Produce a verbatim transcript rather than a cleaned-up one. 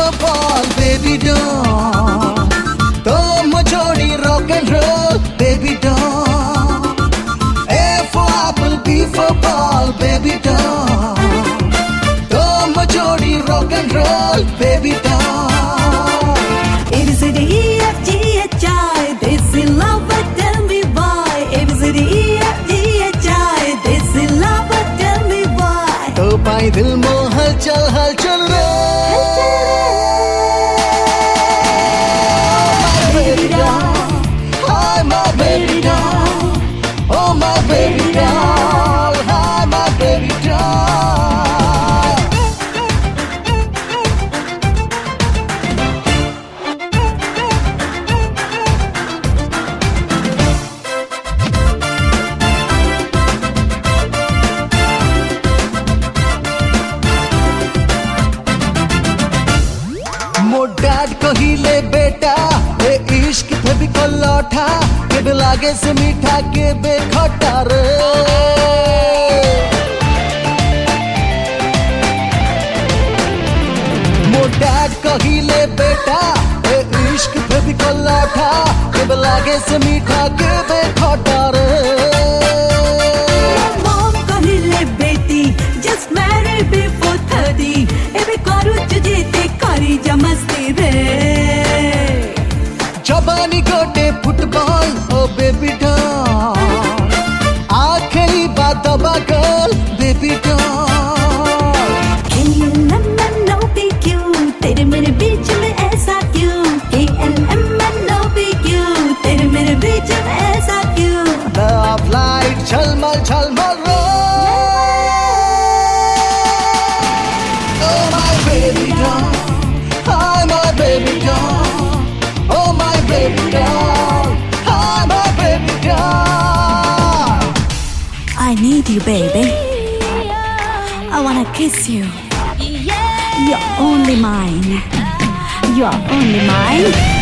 for ball, baby doll. तुम जोड़ी rock and roll, baby doll. A for apple, B for ball, baby doll. तुम जोड़ी rock and roll, baby doll. A B C D E F G H I, this is love, but tell me why. A B C D E F G H I, this is love, but tell me why. तो पाई दिल मो हलचल हलचल रे. Baby doll, hi my baby doll. Oh my baby doll, hi my baby doll. मो dad कहिले बेटा ए इश्क थे भी को लौटा के बे लागे से मीठा के बे खट्टा रे. मो डैड कहिले बेटा ए इश्क थे भी को लौटा के बे लागे से मीठा के बे खट्टा रे. Mom कहले बेटी, just marry before thirty. एबे करू तुझे ते करी जा मस्ती रे. जवानी गोटे फुटबॉल ओ बेबी डॉल. आखिरी बात दबा girl baby doll. Can you let me know be cute? तेरे मेरे बीच में ऐसा क्यों? K L M N O P Q, तेरे मेरे बीच में ऐसा क्यों? Love light झलमल झलमल row. Oh my baby doll, hi my baby doll. Oh my baby doll, hi my baby doll. I need you, baby. I wanna kiss you. You're only mine. You're only mine.